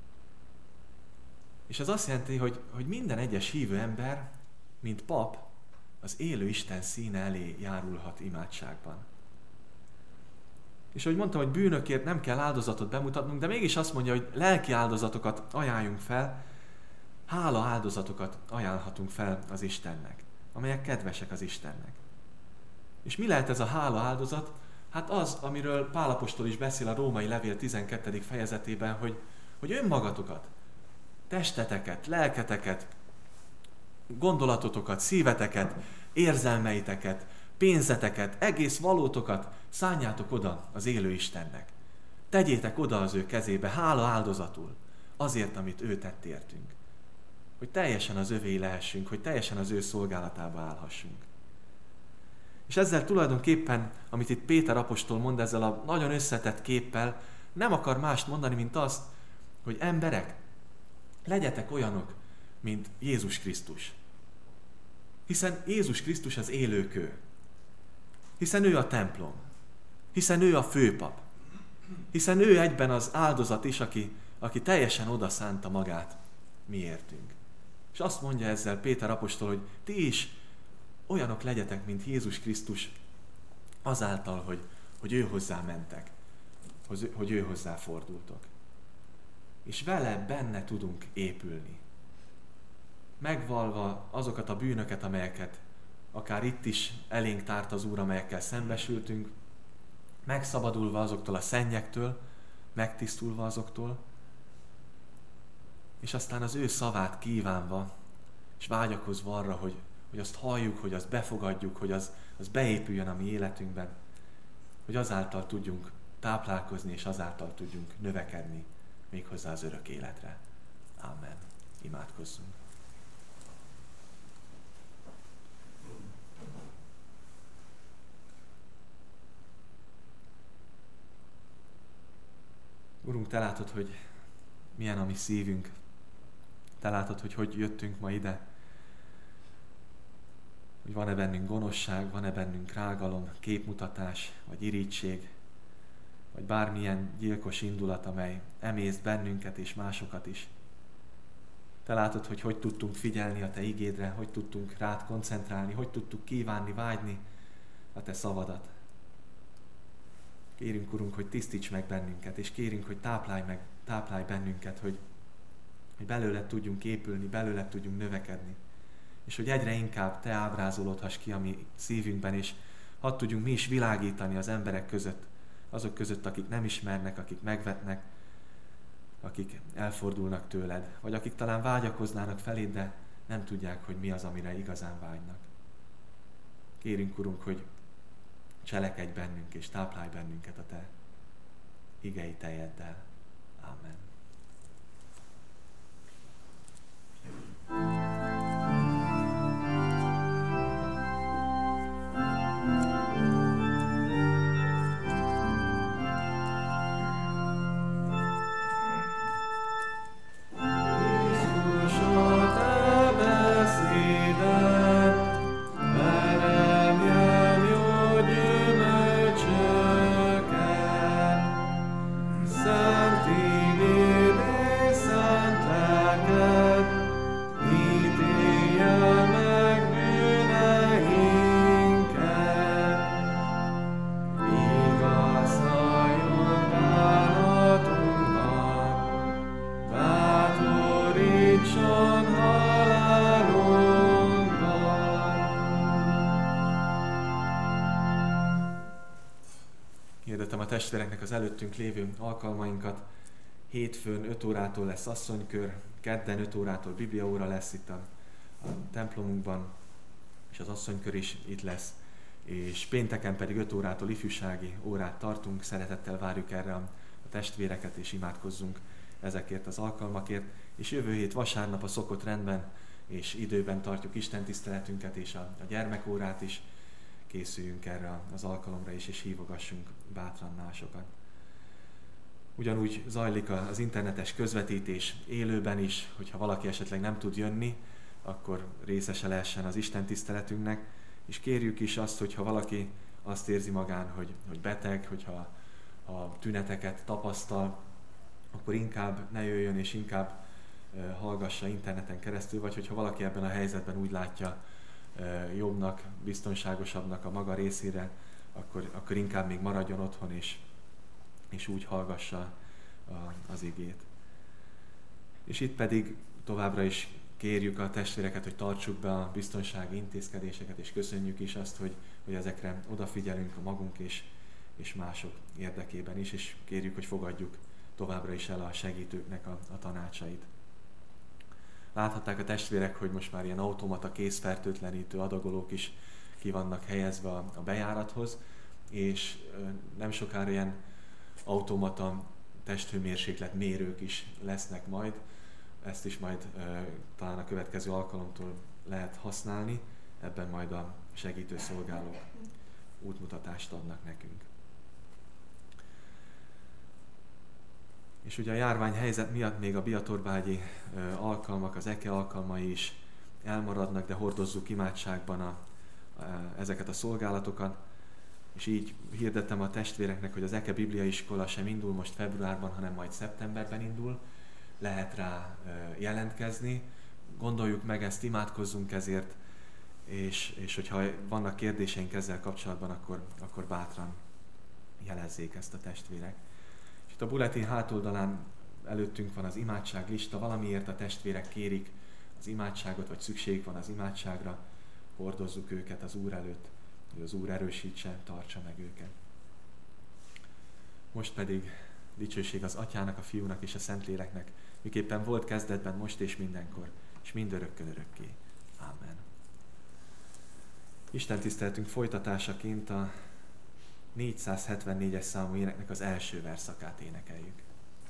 és ez azt jelenti, hogy, hogy minden egyes hívő ember, mint pap, az élő Isten színe elé járulhat imádságban. És ahogy mondtam, hogy bűnökért nem kell áldozatot bemutatnunk, de mégis azt mondja, hogy lelki áldozatokat ajánljunk fel, hála áldozatokat ajánlhatunk fel az Istennek, amelyek kedvesek az Istennek. És mi lehet ez a hála áldozat? Hát az, amiről Pál apostol is beszél a Római levél tizenkettedik fejezetében, hogy, hogy önmagatokat, testeteket, lelketeket, gondolatotokat, szíveteket, érzelmeiteket, pénzeteket, egész valótokat szánjátok oda az élő Istennek. Tegyétek oda az ő kezébe, hála áldozatul, azért, amit ő tett értünk. Hogy teljesen az övé lehessünk, hogy teljesen az ő szolgálatába állhassunk. És ezzel tulajdonképpen, amit itt Péter apostol mond ezzel a nagyon összetett képpel, nem akar mást mondani, mint azt, hogy emberek, legyetek olyanok, mint Jézus Krisztus. Hiszen Jézus Krisztus az élőkő. Hiszen ő a templom. Hiszen ő a főpap. Hiszen ő egyben az áldozat is, aki, aki teljesen odaszánta magát miértünk. És azt mondja ezzel Péter apostol, hogy ti is olyanok legyetek, mint Jézus Krisztus, azáltal, hogy, hogy ő hozzá mentek, hogy, hogy ő hozzá fordultok. És vele benne tudunk épülni. Megvalva azokat a bűnöket, amelyeket akár itt is elénk tárt az Úr, amelyekkel szembesültünk, megszabadulva azoktól a szennyektől, megtisztulva azoktól, és aztán az ő szavát kívánva, és vágyakozva arra, hogy, hogy azt halljuk, hogy azt befogadjuk, hogy az, az beépüljön a mi életünkben, hogy azáltal tudjunk táplálkozni, és azáltal tudjunk növekedni méghozzá az örök életre. Amen. Imádkozzunk. Urunk, te látod, hogy milyen a mi szívünk. Te látod, hogy hogy jöttünk ma ide. Hogy van-e bennünk gonoszság, van-e bennünk rágalom, képmutatás, vagy irigység, vagy bármilyen gyilkos indulat, amely emészt bennünket és másokat is. Te látod, hogy hogy tudtunk figyelni a te igédre, hogy tudtunk rád koncentrálni, hogy tudtuk kívánni, vágyni a te szavadat. Kérünk, Urunk, hogy tisztíts meg bennünket, és kérünk, hogy táplálj meg, táplálj bennünket, hogy, hogy belőled tudjunk épülni, belőled tudjunk növekedni, és hogy egyre inkább te ábrázolódhass ki a mi szívünkben, és hadd tudjunk mi is világítani az emberek között, azok között, akik nem ismernek, akik megvetnek, akik elfordulnak tőled, vagy akik talán vágyakoznának feléd, de nem tudják, hogy mi az, amire igazán vágynak. Kérünk, Urunk, hogy cselekedj bennünk, és táplálj bennünket a te igei tejeddel. Amen. Hirdetem a testvéreknek az előttünk lévő alkalmainkat. Hétfőn öt órától lesz asszonykör, kedden öt órától bibliaóra lesz itt a, a templomunkban, és az asszonykör is itt lesz. És pénteken pedig öt órától ifjúsági órát tartunk, szeretettel várjuk erre a testvéreket, és imádkozzunk ezekért az alkalmakért. És jövő hét vasárnap a szokott rendben és időben tartjuk Isten tiszteletünket és a, a gyermekórát is. Készüljünk erre az alkalomra is, és hívogassunk bátran másokat. Ugyanúgy zajlik az internetes közvetítés élőben is, hogyha valaki esetleg nem tud jönni, akkor részese lehessen az Isten tiszteletünknek, és kérjük is azt, hogyha valaki azt érzi magán, hogy, hogy beteg, hogyha ha tüneteket tapasztal, akkor inkább ne jöjjön, és inkább uh, hallgassa interneten keresztül, vagy hogyha valaki ebben a helyzetben úgy látja uh, jobbnak, biztonságosabbnak a maga részére, akkor, akkor inkább még maradjon otthon, és, és úgy hallgassa a, az igét. És itt pedig továbbra is kérjük a testvéreket, hogy tartsuk be a biztonsági intézkedéseket, és köszönjük is azt, hogy, hogy ezekre odafigyelünk a magunk és, és mások érdekében is, és kérjük, hogy fogadjuk továbbra is el a segítőknek a, a tanácsait. Láthatták a testvérek, hogy most már ilyen automata kézfertőtlenítő adagolók is ki vannak helyezve a, a bejárathoz, és nem sokára ilyen automata testhőmérséklet mérők is lesznek majd. Ezt is majd e, talán a következő alkalomtól lehet használni, ebben majd a segítő szolgálók útmutatást adnak nekünk. És ugye a járványhelyzet miatt még a biatorbágyi e, alkalmak, az eke alkalmai is elmaradnak, de hordozzuk imádságban a, e, ezeket a szolgálatokat. És így hirdettem a testvéreknek, hogy az eke bibliaiskola sem indul most februárban, hanem majd szeptemberben indul. Lehet rá jelentkezni, gondoljuk meg ezt, imádkozzunk ezért, és, és hogyha vannak kérdéseink ezzel kapcsolatban, akkor, akkor bátran jelezzék ezt a testvérek. És itt a bulletin hátoldalán előttünk van az imádságlista, valamiért a testvérek kérik az imádságot, vagy szükségük van az imádságra, hordozzuk őket az Úr előtt, hogy az Úr erősítse, tartsa meg őket. Most pedig dicsőség az Atyának, a Fiúnak és a Szentléleknek, miképpen volt kezdetben, most és mindenkor, és mindörökkön örökké. Ámen. Isten tiszteletünk folytatásaként a négyszázhetvennégyes számú éneknek az első verszakát énekeljük.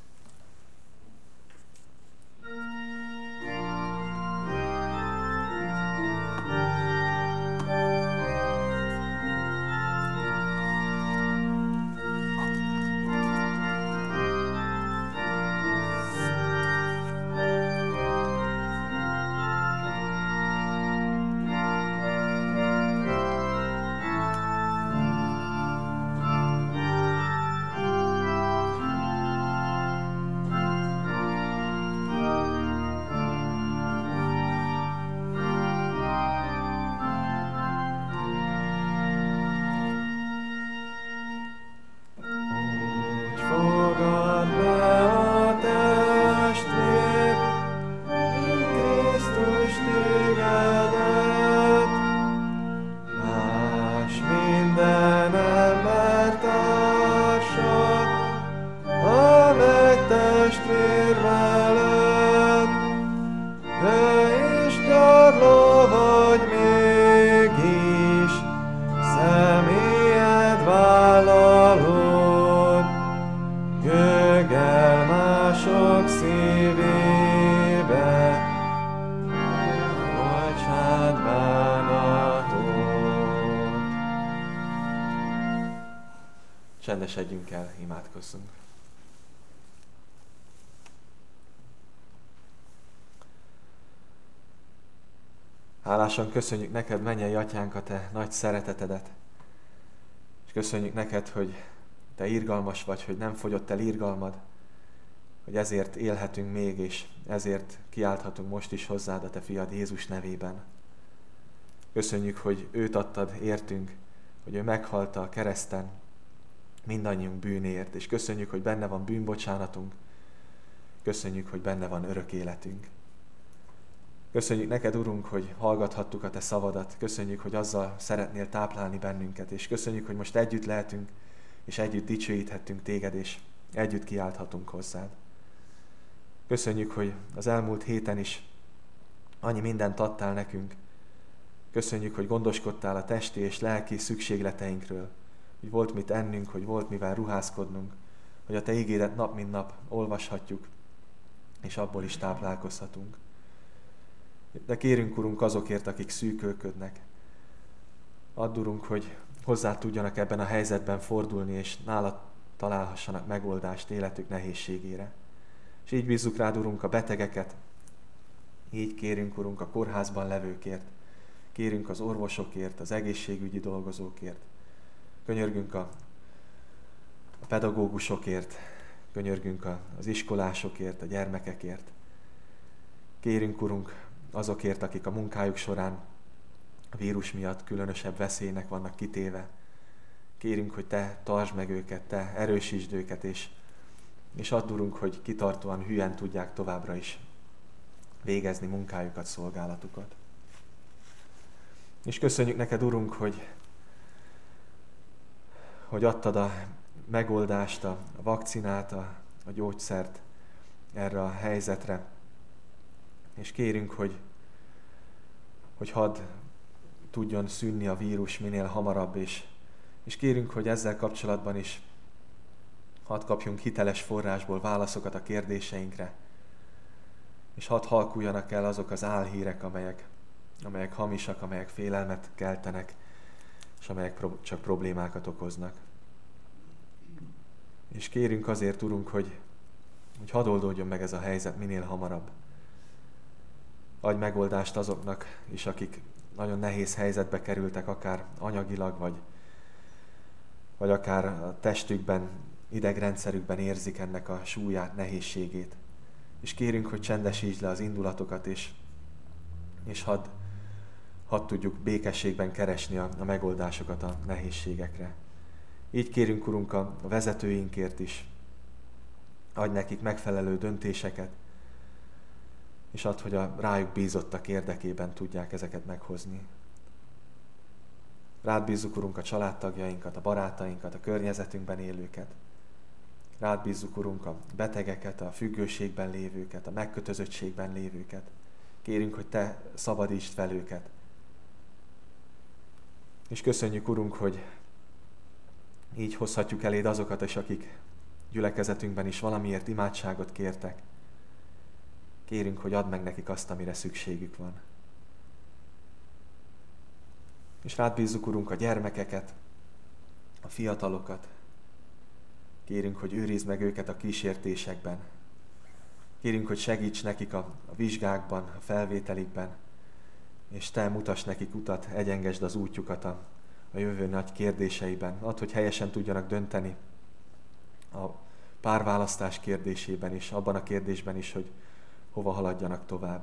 Csendesedjünk el, imádkozzunk. Hálásan köszönjük neked, mennyei Atyánk, a te nagy szeretetedet. És köszönjük neked, hogy te irgalmas vagy, hogy nem fogyott el irgalmad, hogy ezért élhetünk még, és ezért kiálthatunk most is hozzád a te fiad Jézus nevében. Köszönjük, hogy őt adtad értünk, hogy ő meghalta a kereszten mindannyiunk bűnéért, és köszönjük, hogy benne van bűnbocsánatunk, köszönjük, hogy benne van örök életünk. Köszönjük neked, Urunk, hogy hallgathattuk a te szavadat, köszönjük, hogy azzal szeretnél táplálni bennünket, és köszönjük, hogy most együtt lehetünk és együtt dicsőíthettünk Téged, és együtt kiálthatunk hozzád. Köszönjük, hogy az elmúlt héten is annyi mindent adtál nekünk. Köszönjük, hogy gondoskodtál a testi és lelki szükségleteinkről, hogy volt mit ennünk, hogy volt mivel ruházkodnunk, hogy a Te ígédet nap mint nap olvashatjuk, és abból is táplálkozhatunk. De kérünk, Urunk, azokért, akik szűkölködnek. Add, Urunk, hogy hozzá tudjanak ebben a helyzetben fordulni, és nálad találhassanak megoldást életük nehézségére. És így bízzuk rád, Urunk, a betegeket, így kérünk, Urunk, a kórházban levőkért, kérünk az orvosokért, az egészségügyi dolgozókért, könyörgünk a, a pedagógusokért, könyörgünk a, az iskolásokért, a gyermekekért. Kérünk, Urunk, azokért, akik a munkájuk során a vírus miatt különösebb veszélynek vannak kitéve. Kérünk, hogy Te tartsd meg őket, Te erősítsd őket, és, és add, Urunk, hogy kitartóan, hülyen tudják továbbra is végezni munkájukat, szolgálatukat. És köszönjük neked, Urunk, hogy, hogy adtad a megoldást, a vakcinát, a, a gyógyszert erre a helyzetre. És kérünk, hogy, hogy hadd tudjon szűnni a vírus minél hamarabb, és, és kérünk, hogy ezzel kapcsolatban is hadd kapjunk hiteles forrásból válaszokat a kérdéseinkre, és hadd halkuljanak el azok az álhírek, amelyek, amelyek hamisak, amelyek félelmet keltenek, és amelyek pro- csak problémákat okoznak. És kérünk azért, Urunk, hogy, hogy hadd oldódjon meg ez a helyzet minél hamarabb. Adj megoldást azoknak is, akik nagyon nehéz helyzetbe kerültek, akár anyagilag, vagy, vagy akár a testükben, idegrendszerükben érzik ennek a súlyát, nehézségét. És kérünk, hogy csendesítsd le az indulatokat, és, és hadd, hadd tudjuk békességben keresni a, a megoldásokat a nehézségekre. Így kérünk, Urunk, a vezetőinkért is. Adj nekik megfelelő döntéseket, és add, hogy a rájuk bízottak érdekében tudják ezeket meghozni. Rád bízzuk, Urunk, a családtagjainkat, a barátainkat, a környezetünkben élőket. Rád bízzuk, Urunk, a betegeket, a függőségben lévőket, a megkötözöttségben lévőket. Kérünk, hogy Te szabadítsd fel őket. És köszönjük, Urunk, hogy így hozhatjuk eléd azokat is, akik gyülekezetünkben is valamiért imádságot kértek. Kérünk, hogy add meg nekik azt, amire szükségük van. És rád bízzuk, Urunk, a gyermekeket, a fiatalokat. Kérünk, hogy őrizd meg őket a kísértésekben. Kérünk, hogy segíts nekik a, a vizsgákban, a felvételikben, és Te mutass nekik utat, egyengesd az útjukat a, a jövő nagy kérdéseiben. Add, hogy helyesen tudjanak dönteni a párválasztás kérdésében is, abban a kérdésben is, hogy hova haladjanak tovább.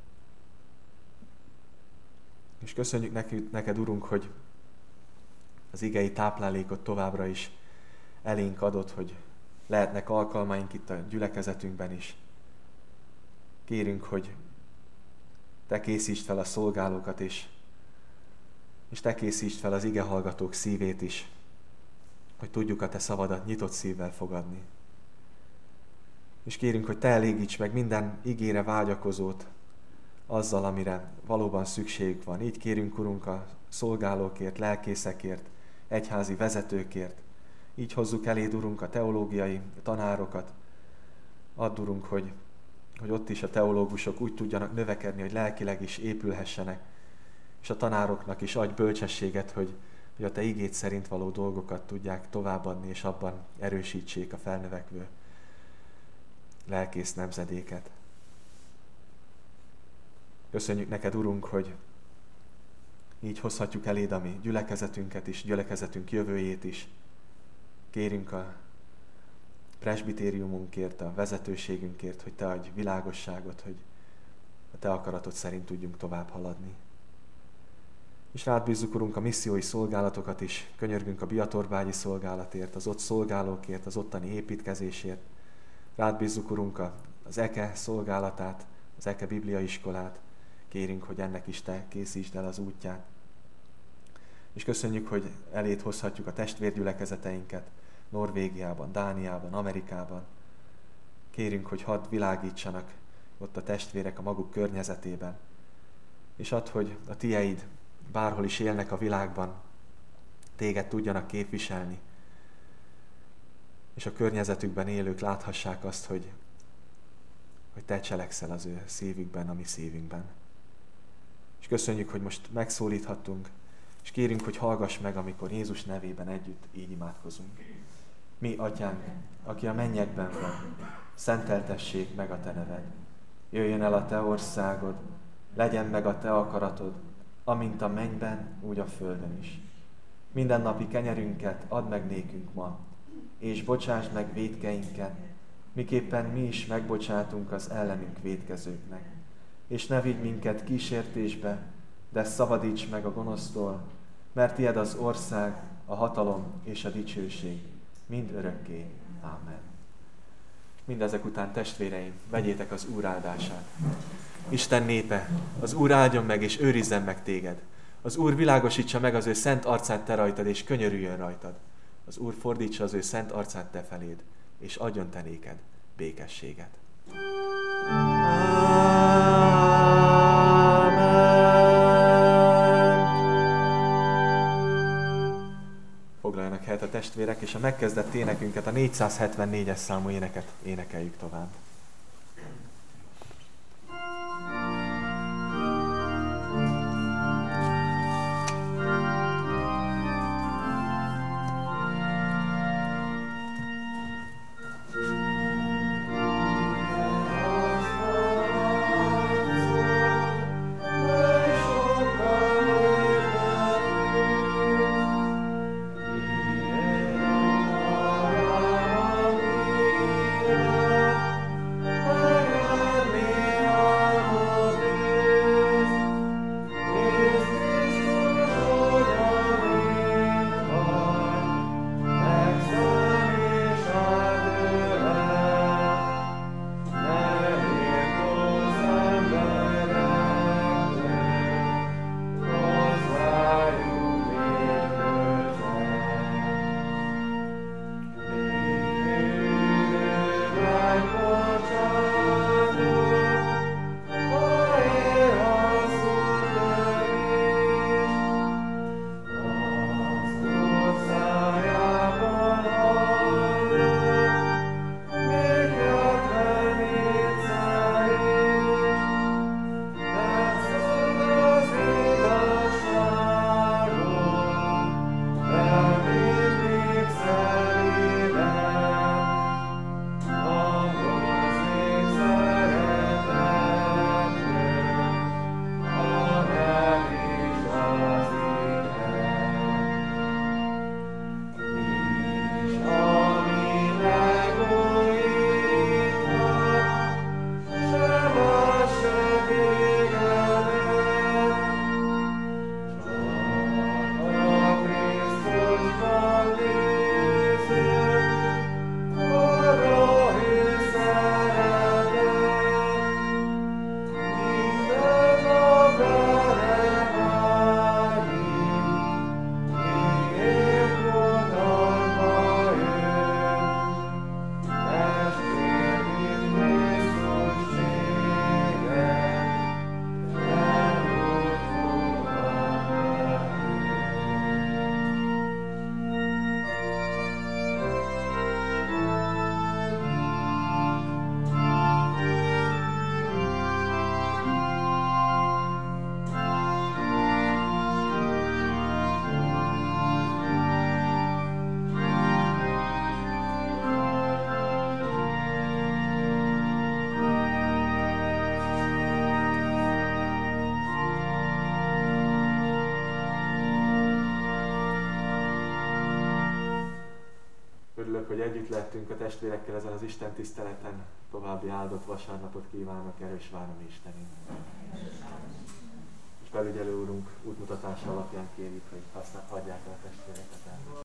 És köszönjük neked, neked, Urunk, hogy az igei táplálékot továbbra is elénk adott, hogy lehetnek alkalmaink itt a gyülekezetünkben is. Kérünk, hogy Te készítsd fel a szolgálókat is, és Te készítsd fel az igehallgatók szívét is, hogy tudjuk a Te szavadat nyitott szívvel fogadni. És kérünk, hogy Te elégíts meg minden igére vágyakozót azzal, amire valóban szükségük van. Így kérünk, Urunk, a szolgálókért, lelkészekért, egyházi vezetőkért. Így hozzuk eléd, Urunk, a teológiai tanárokat. Add, Urunk, hogy, hogy ott is a teológusok úgy tudjanak növekedni, hogy lelkileg is épülhessenek, és a tanároknak is adj bölcsességet, hogy, hogy a Te igéd szerint való dolgokat tudják továbbadni, és abban erősítsék a felnövekvő lelkész nemzedéket. Köszönjük neked, Urunk, hogy így hozhatjuk eléd a mi gyülekezetünket is, gyülekezetünk jövőjét is. Kérünk a presbitériumunkért, a vezetőségünkért, hogy Te adj világosságot, hogy a Te akaratod szerint tudjunk tovább haladni. És rád bízzuk, Urunk, a missziói szolgálatokat is, könyörgünk a Biatorbágyi szolgálatért, az ott szolgálókért, az ottani építkezésért. Rád bízzuk, Urunk, az EKE szolgálatát, az EKE bibliaiskolát. Kérünk, hogy ennek is Te készítsd el az útját. És köszönjük, hogy eléd hozhatjuk a testvérgyülekezeteinket, Norvégiában, Dániában, Amerikában. Kérünk, hogy hadd világítsanak ott a testvérek a maguk környezetében. És add, hogy a tieid bárhol is élnek a világban, téged tudjanak képviselni, és a környezetükben élők láthassák azt, hogy, hogy te cselekszel az ő szívükben, a mi szívünkben. És köszönjük, hogy most megszólíthattunk, és kérünk, hogy hallgass meg, amikor Jézus nevében együtt így imádkozunk. Mi, Atyánk, aki a mennyekben van, szenteltessék meg a te neved. Jöjjön el a te országod, legyen meg a te akaratod, amint a mennyben, úgy a földön is. Mindennapi kenyerünket add meg nékünk ma, és bocsásd meg vétkeinket, miképpen mi is megbocsátunk az ellenünk vétkezőknek. És ne vigy minket kísértésbe, de szabadíts meg a gonosztól, mert tied az ország, a hatalom és a dicsőség, mind örökké. Ámen. Mindezek után, testvéreim, vegyétek az Úr áldását. Isten népe, az Úr áldjon meg és őrizzen meg téged. Az Úr világosítsa meg az ő szent arcát te rajtad, és könyörüljön rajtad. Az Úr fordítsa az ő szent arcát te feléd, és adjon te néked békességet. Foglaljanak helyet a testvérek, és a megkezdett énekünket, a négyszázhetvennégyes számú éneket énekeljük tovább. Örülök, hogy együtt lettünk a testvérekkel ezen az Isten tiszteleten. További áldott vasárnapot kívánok, erős várom Istenünk. És felügyelő úrunk útmutatása alapján kérjük, hogy használ, adják el a testvéreket el.